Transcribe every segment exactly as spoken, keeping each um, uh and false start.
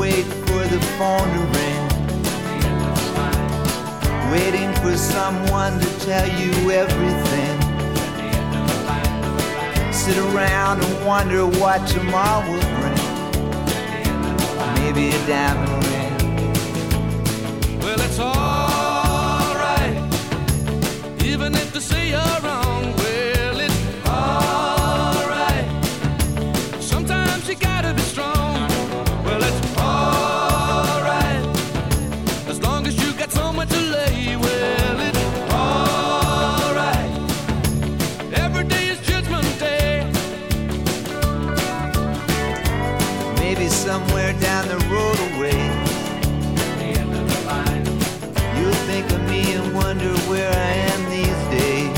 wait for the phone to ring, waiting for someone to tell you everything. Sit around and wonder what tomorrow will bring. Maybe a diamond ring. Well, it's alright, even if they say you're wrong. Well, it's alright, sometimes you gotta be strong. Well, it's alright, as long as you got somewhere to lay. Well, it's alright, every day is Judgment Day. Maybe somewhere down the road away, you'll think of me and wonder where I am these days.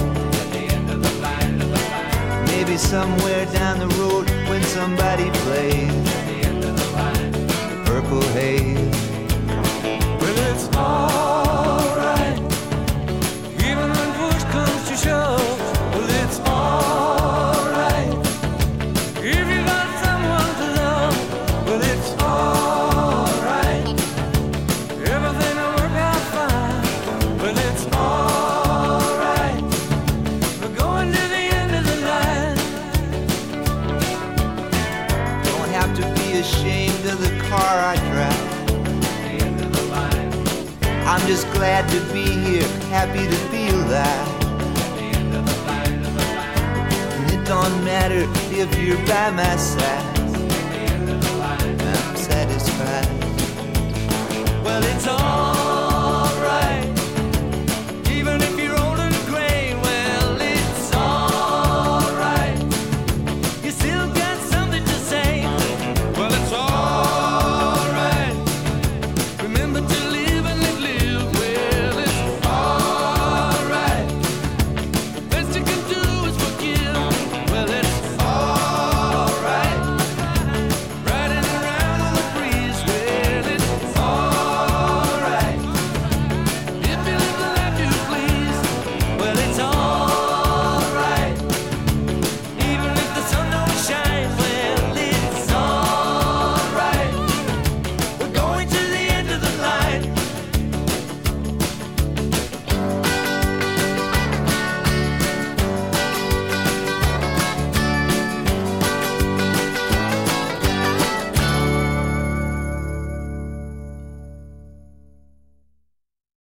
Maybe somewhere down the road when somebody plays Purple Haze. Well, it's alright, even when push comes to shove. Well, it's alright, if you got someone to love. Well, it's alright, everything will work out fine. Well, it's alright, we're going to the end of the line. Don't have to be ashamed of the car I drive. I'm just glad to be here, happy to be alive. And it don't matter if you're by my side.